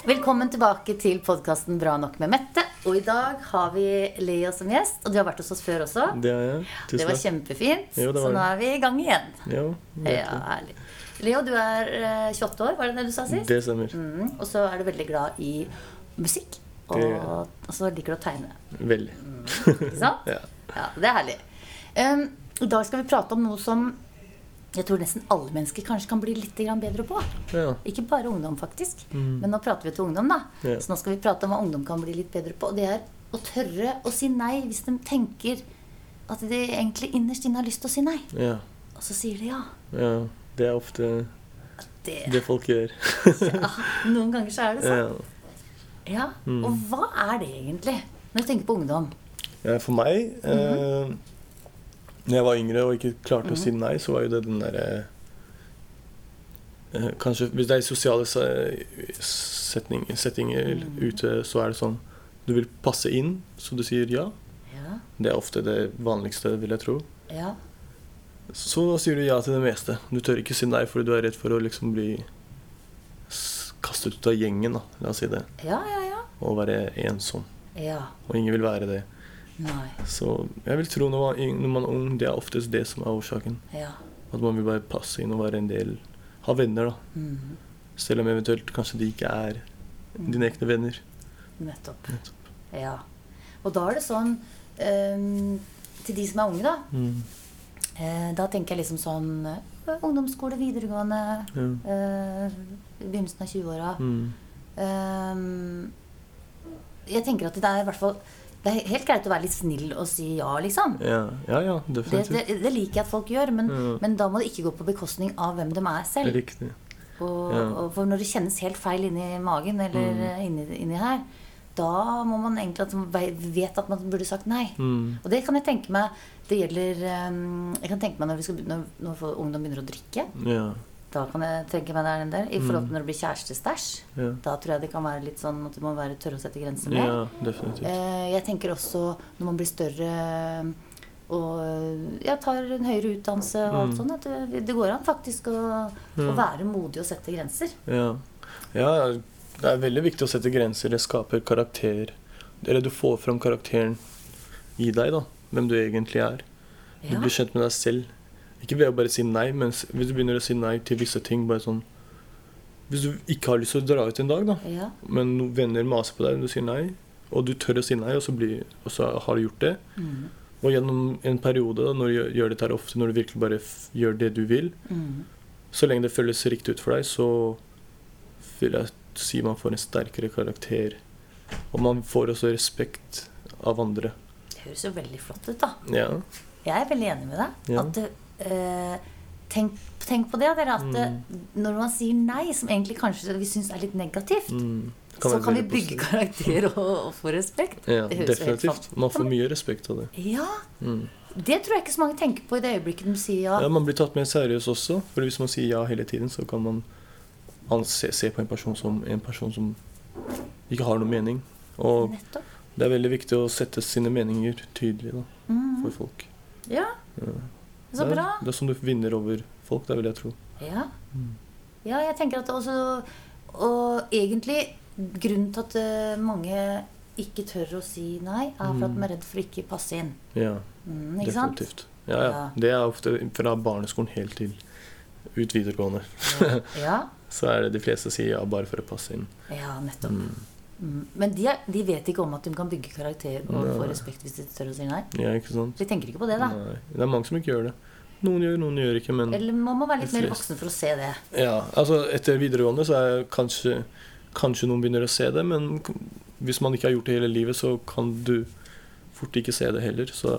Velkommen tilbake til podcasten Bra nok med Mette. Og I dag har vi Leo som gjest. Og du har vært hos oss før også. Det har jeg. Det var kjempefint. Jo, det var så nå vi I gang igjen. Jo, ja, herlig. Leo, du 28 år, var det du sa sist? Det stemmer. Og så du veldig glad I musikk. Og så liker du å tegne. Veldig. Ikke sant? Ja. Ja, det herlig. I dag skal vi prate om noe som jeg tror nesten alle mennesker kanskje kan bli litt bedre på. Ja. Ikke bare ungdom faktisk, men nå prater vi til ungdom da. Ja. Så nå skal vi prate om hva ungdom kan bli litt bedre på. Og det å tørre å si nei hvis de tenker at de egentlig innerst inne har lyst til å si nei. Ja. Og så sier de ja. Ja, det ofte det folk gjør. Ja, noen ganger så det sånn. Ja, og hva det egentlig når du tenker på ungdom? Ja, for meg, når jeg var yngre og ikke klarte å si nei, så var jo det den der kanskje, hvis det sosiale settinger ute, så det sånn du vil passe inn, så du sier ja. Ja. Det ofte det vanligste, vil jeg tro. Ja. Så da sier du ja til det meste. Du tør ikke si nei fordi du redd for å liksom bli kastet ut av gjengen, da. La oss si det. Ja, ja, ja. Og være ensom. Ja. Og ingen vil være det. Nei. Så jeg vil tro når man ung, det oftest det som årsaken. Ja. At man vil bare passe inn og være en del, ha venner da. Selv om eventuelt kanskje de ikke dine ekte venner. Nettopp. Ja. Og da det sånn, til de som unge da, da tenker jeg liksom sånn, ungdomsskole, videregående, begynnelsen av 20-åra. Jeg tenker at det I hvert fall, det helt greit å være litt snill og si ja, liksom. Ja, definitivt. Det liker jeg at folk gjør, men da må det ikke gå på bekostning av hvem de selv. Riktig. Og for når det kjennes helt feil inni magen, eller inni her, da må man egentlig at man vet at man burde sagt nei. Og det kan jeg tenke meg, det gjelder, jeg kan tenke meg når ungdom begynner å drikke. Ja. Da kan jeg tenke meg en del. I forhold til når det blir kjærestestæsj, da tror jeg det kan være litt sånn at det må være tørre å sette grenser med. Ja, definitivt. Jeg tenker også når man blir større og tar en høyere utdannelse og alt sånt, at det går an faktisk å være modig og sette grenser. Ja, det veldig viktig å sette grenser. Det skaper karakter. Eller du får frem karakteren I deg da, hvem du egentlig Du blir kjent med deg selv. Ikke ved å bare si nei, men hvis du begynner å si nei til visse ting, bare sånn, hvis du ikke har lyst til å dra ut en dag da, men noen venner maser på deg, du sier nei, og du tør å si nei, og så har du gjort det, og gjennom en periode da, når du gjør dette her ofte, når du virkelig bare gjør det du vil, så lenge det føles riktig ut for deg, så vil jeg si man får en sterkere karakter, og man får også respekt av andre. Det høres jo veldig flott ut da. Ja. Jeg veldig enig med deg, at tenk på det, at når man sier nei, som egentlig kanskje vi synes litt negativt, så kan vi bygge karakter og få respekt. Ja, definitivt. Man får mye respekt av det. Ja, det tror jeg ikke så mange tenker på I det øyeblikket de sier ja. Ja, man blir tatt mer seriøs også, for hvis man sier ja hele tiden, så kan man se på en person som ikke har noen mening. Og det veldig viktig å sette sine meninger tydelig da, for folk. Ja. Så bra. Det som du vinner over folk, det vil jeg tro. Ja. Ja, jeg tenker at det også, og egentlig grunnen til at mange ikke tør å si nei, for at de redd for ikke passe inn. Ja, ikke definitivt. Sant? Ja. Det ofte fra barneskolen helt til ut videregående. Ja. Så det de fleste sier ja, bare for å passe inn. Ja, nettopp. Men de vet ikke om at de kan bygge karakter og få respekt hvis de tør å si nei. Ja, ikke sant? De tenker ikke på det da. Nei, det mange som ikke gjør det. Noen gjør ikke, men eller man må være litt mer voksen for å se det. Ja, altså etter videregående så kanskje noen begynner å se det, men hvis man ikke har gjort det hele livet, så kan du fort ikke se det heller. Så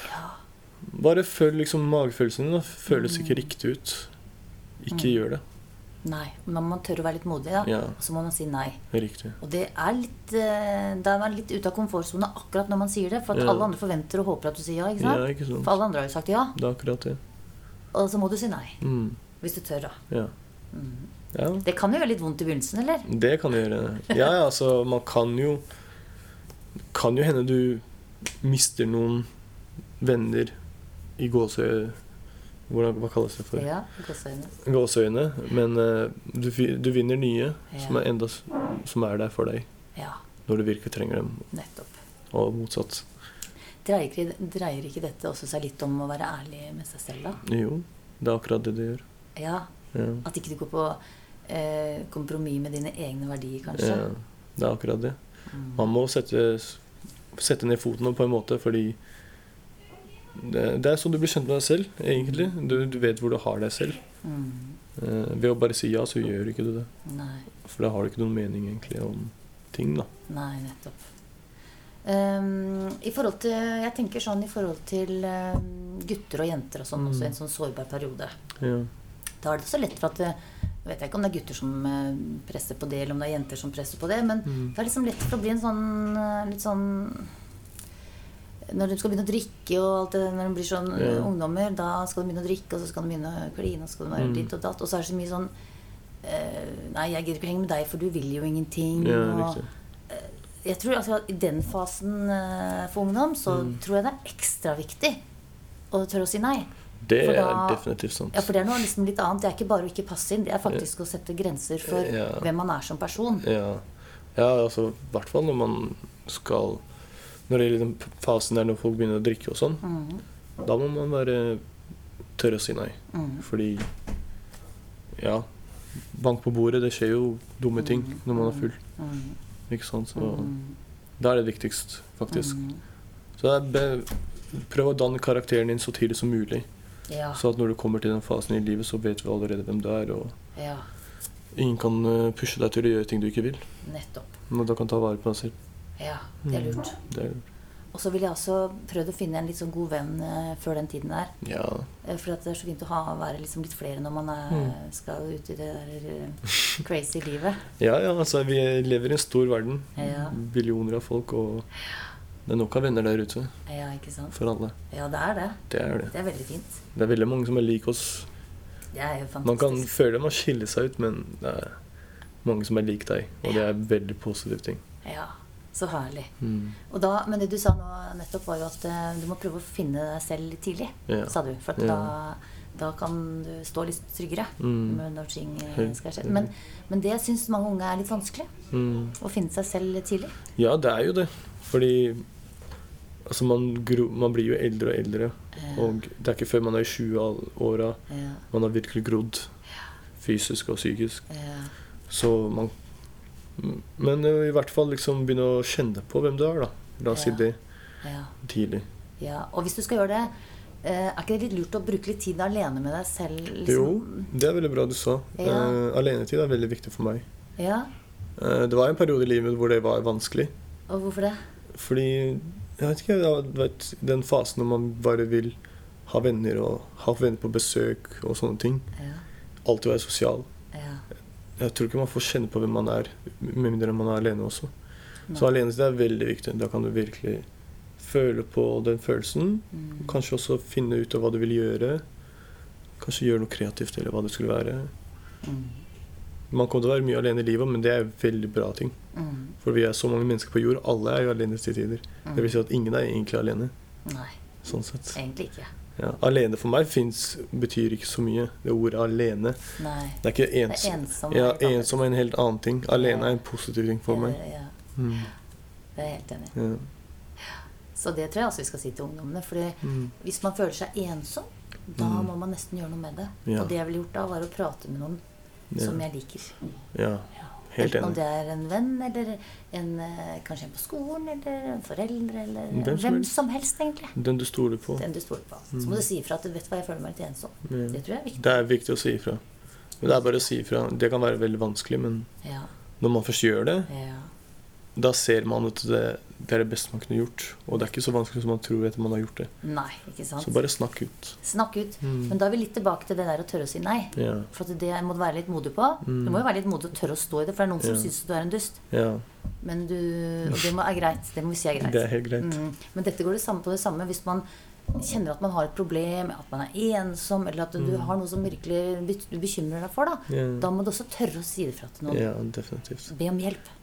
bare føl liksom magefølelsen din, føles ikke riktig ut. Ikke gjør det. Nei, men man tør å være litt modig da, og så må man si nei. Riktig. Og det litt, da man litt ute av komfortzone akkurat når man sier det, for at alle andre forventer og håper at du sier ja, ikke sant? Ja, ikke sant? For alle andre har jo sagt ja. Det akkurat det. Og så må du si nei, hvis du tør da. Ja. Ja. Det kan jo gjøre litt vondt I begynnelsen, eller? Det kan det gjøre. Ja, altså, man kan jo hende du mister noen venner I Hva kalles det for? Ja, gåseøyne. Gåseøyne. Men du vinner nye som er der for deg. Ja. Når du virkelig trenger dem. Nettopp. Og motsatt. Dreier ikke dette også seg litt om å være ærlig med seg selv, da? Jo, det er akkurat det gjør. Ja. At ikke du går på kompromiss med dine egne verdier, kanskje? Ja, det er akkurat det. Man må sette ned foten på en måte, fordi det er sånn du blir kjent med deg selv, egentlig. Du vet hvor du har deg selv. Ved å bare si ja, så gjør ikke du det. Nei. For da har du ikke noen mening egentlig om ting, da. Nei, nettopp. Jeg tenker sånn i forhold til gutter og jenter og sånn, også en sånn sårbar periode. Ja. Da er det så lett for at jeg vet ikke om det er gutter som presser på det, eller om det er jenter som presser på det, men det er liksom lett for å bli en sånn litt sånn når de skal begynne å drikke og alt det, når de blir sånn ungdommer, da skal de begynne å drikke, og så skal de begynne å kline, og så skal de være litt og datt, og så er det så mye sånn nei, jeg gidder ikke henge med deg, for du vil jo ingenting. Og jeg tror altså, i den fasen for ungdom så tror jeg det er ekstra viktig å tørre å si nei. Det er definitivt sant. Ja, for det er noe liksom litt annet. Det er ikke bare å ikke passe inn, det er faktisk å sette grenser for hvem man er som person. Ja, altså i hvert fall når man skal når det er den fasen der når folk begynner å drikke og sånn, da må man være tørre å si nei. Fordi bank på bordet, det skjer jo dumme ting når man er full. Ikke sant? Så da er det viktigst, faktisk. Så prøv å danne karakteren din så tidlig som mulig. Så at når du kommer til den fasen i livet, så vet vi allerede hvem du er, og ingen kan pushe deg til å gjøre ting du ikke vil. Nettopp. Men da kan ta vare på deg selv. Ja, det er lurt. Det er lurt. Og så vil jeg også prøve å finne en litt sånn god venn før den tiden der. Ja. For at det er så fint å være liksom litt flere når man skal ut i det der crazy livet. Ja, altså vi lever i en stor verden. Ja. Billioner av folk, og det er nok av venner der ute. Ja, ikke sant? For alle. Ja, det er det. Det er det. Det er veldig fint. Det er veldig mange som er lik oss. Det er jo fantastisk. Man kan føle man skiller seg ut, men det er mange som er lik deg, og det er en veldig positiv ting. Ja, så herlig. Men det du sa nå nettopp var jo at du må prøve å finne deg selv litt tidlig, sa du. For at da kan du stå litt tryggere når ting skal skje. Men det synes mange unge er litt vanskelig, å finne seg selv tidlig. Ja, det er jo det. Fordi altså, man blir jo eldre og eldre, og det er ikke før man er i 20-åra man har virkelig grodd fysisk og psykisk. Så men i hvert fall liksom begynne å kjenne på hvem du er, da. La oss si det tidlig. Ja, og hvis du skal gjøre det, er ikke det litt lurt å bruke litt tid alene med deg selv? Liksom? Jo, det er veldig bra du sa. Alenetid er veldig viktig for meg. Ja. Det var en periode i livet hvor det var vanskelig. Og hvorfor det? Fordi, jeg vet ikke, den fasen når man bare vil ha venner og ha venner på besøk og sånne ting. Alltid være sosial. Jeg tror ikke man får kjenne på hvem man er, med mindre man er alene også. Så alenetid er veldig viktig. Da kan du virkelig føle på den følelsen. Kanskje også finne ut av hva du vil gjøre. Kanskje gjøre noe kreativt, eller hva det skulle være. Man kommer til å være mye alene i livet, men det er en veldig bra ting. For vi er så mange mennesker på jord, alle er jo alene til tider. Det vil si at ingen er egentlig alene. Nei, sånn sett. Egentlig ikke. Ja, alene for meg betyr ikke så mye. Det ordet alene. Nei. Det er ikke ensom. Ja, ensom er en helt annen ting. Alene er en positiv ting for meg. Ja. Det er jeg helt enig. Ja. Så det tror jeg også vi skal si til ungdommene. For hvis man føler seg ensom, da må man nesten gjøre noe med det. Og det jeg ville gjort da, var å prate med noen som jeg liker. Ja. Helt enig. Om det er en venn, eller kanskje en på skolen, eller en foreldre, eller hvem som helst, egentlig. Den du stoler på. Den du stoler på. Så må du si ifra at du vet hva jeg føler meg litt ensom. Det tror jeg er viktig. Det er viktig å si ifra. Men det er bare å si ifra. Det kan være veldig vanskelig, men når man først gjør det, da ser man at det er det beste man kunne gjort. Og det er ikke så vanskelig som man tror etter man har gjort det. Nei, ikke sant. Så bare snakk ut. Snakk ut. Men da er vi litt tilbake til det der å tørre å si nei. For det må du være litt modig på. Du må jo være litt modig å tørre å stå i det, for det er noen som synes du er en dust. Men og det er greit. Det må vi si er greit. Det er helt greit. Men dette går på det samme hvis man kjenner at man har et problem, at man er ensom, eller at du har noe som virkelig du bekymrer deg for, da. Da må du også tørre å si det fra til noen. Ja, definitivt. Be om hjelp.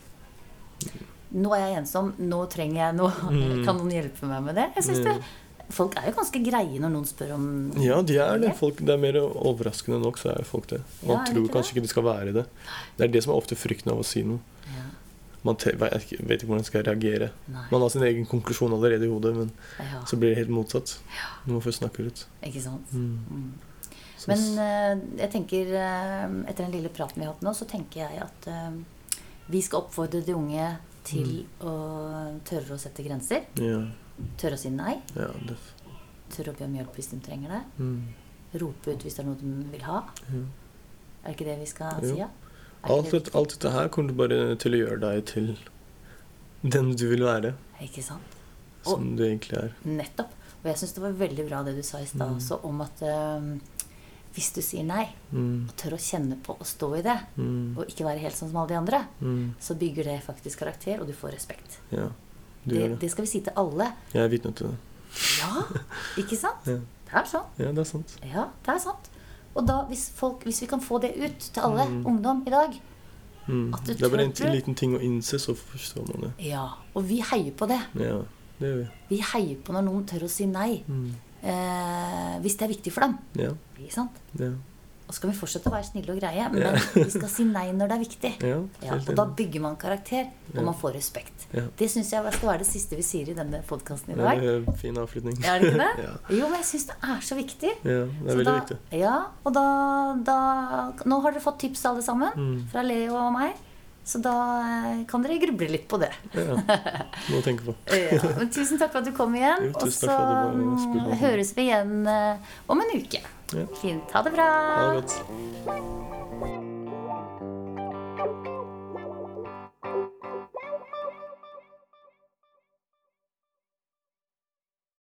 Ja. Nå er jeg ensom, nå trenger jeg noe. Kan noen hjelpe meg med det? Jeg synes folk jo ganske greie når noen spør om Ja, de det. Det mer overraskende nok, så folk det. Man tror kanskje ikke de skal være det. Det det som ofte frykten av å si noe. Ja. Man vet ikke hvordan man skal reagere. Nei. Man har sin egen konklusjon allerede i hodet, men så blir det helt motsatt. Når man får snakke ut. Ikke sant? Men jeg tenker, etter den lille praten vi har hatt nå, så tenker jeg at vi skal oppfordre de unge til å tørre å sette grenser. Ja. Tørre å si nei. Ja, tørre å be om hjelp hvis de trenger det. Rope ut hvis det noe de vil ha. Det ikke det vi skal si? Ja? Alt dette her kommer du bare til å gjøre deg til den du vil være. Ikke sant? Som du egentlig Nettopp. Og jeg synes det var veldig bra det du sa i sted også, om at hvis du sier nei, og tør å kjenne på å stå i det, og ikke være helt sånn som alle de andre, så bygger det faktisk karakter, og du får respekt. Ja, det skal vi si til alle. Jeg vitne til det. Ja, ikke sant? Ja. Det sånn. Ja, det sant. Ja, det sant. Og da, hvis vi kan få det ut til alle ungdom i dag, at du det bare en liten ting å innse, så forstår man det. Ja, og vi heier på det. Ja, det gjør vi. Vi heier på når noen tør å si nei, hvis det viktig for dem. Ja. Ikke sant? Ja. Og så skal vi fortsette å være snille og greie, men vi skal si nei når det viktig. Ja, og da bygger man karakter, og man får respekt. Ja. Det synes jeg skal være det siste vi sier i denne podcasten i dag. Det en fin avslutning. Det ikke det? Ja. Jo, men jeg synes det så viktig. Ja, det veldig viktig. Ja, og nå har dere fått tips alle sammen, fra Leo og meg. Så da kan dere gruble litt på det. Ja, noe å tenke på. Ja, men tusen takk for at du kom igjen. Jo, og så høres vi igjen om en uke. Ja. Fint. Ha det bra. Ha det godt.